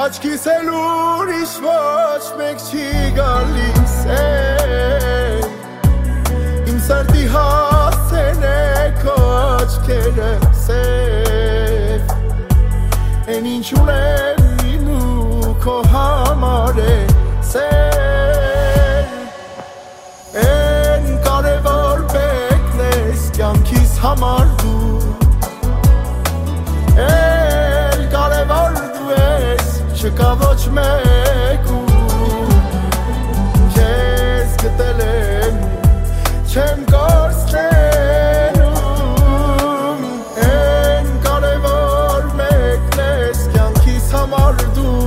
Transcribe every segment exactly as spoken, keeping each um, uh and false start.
աչքիս էլ ուրիշ ոչ մեկ չի գալիս Իմ սրտի հասցեն է քո աչքերը սև Են ինչ ունեմ ինու քո համար է սեր Են կարևոր բեկն ես կյանքիս համար դու Էլ կարևոր դու ես չկա ոչ մեկ ու Քեզ գտել եմ չեմ կորցնելու Են կարևոր մեկն ես կյանքիս համար դու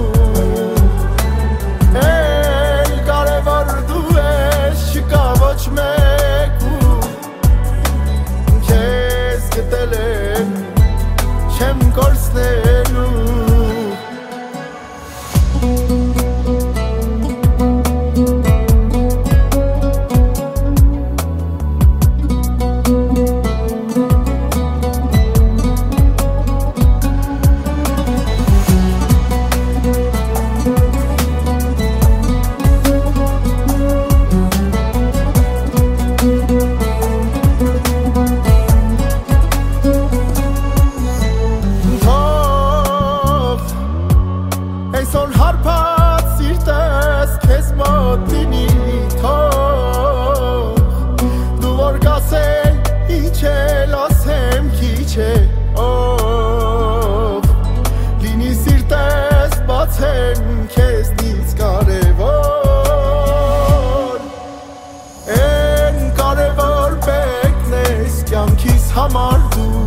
Էլ կարևոր դու ես չկա ոչ մեկ ու Քեզ գտել եմ չեմ կորցնելու Այսօր հարբած սիրտս քեզ մոտ լինի թող Դու որ գասել ինչ էլ ասեմ քիչ է ով Լինի սիրտս բացեմ քեզնից կարևոր Են կարևոր բեկն ես կյանքիս համար դու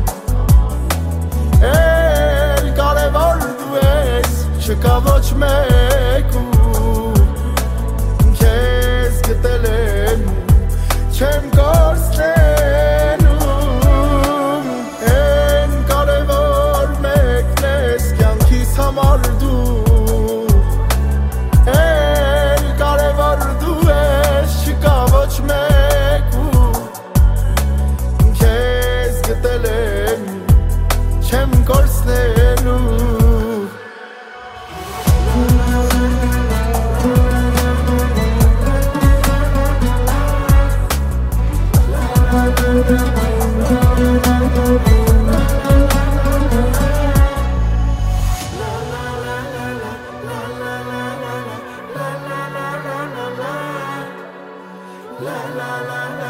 Էլ կարևոր դու ես չկա ոչ մեկ ու Քեզ գտել եմ չեմ կորցնելու Են կարևոր մեկն ես կյանքիս համար դու Էլ կարևոր դու ես չկա ոչ մեկ ու Քեզ գտել եմ չեմ կորցնելու La la la la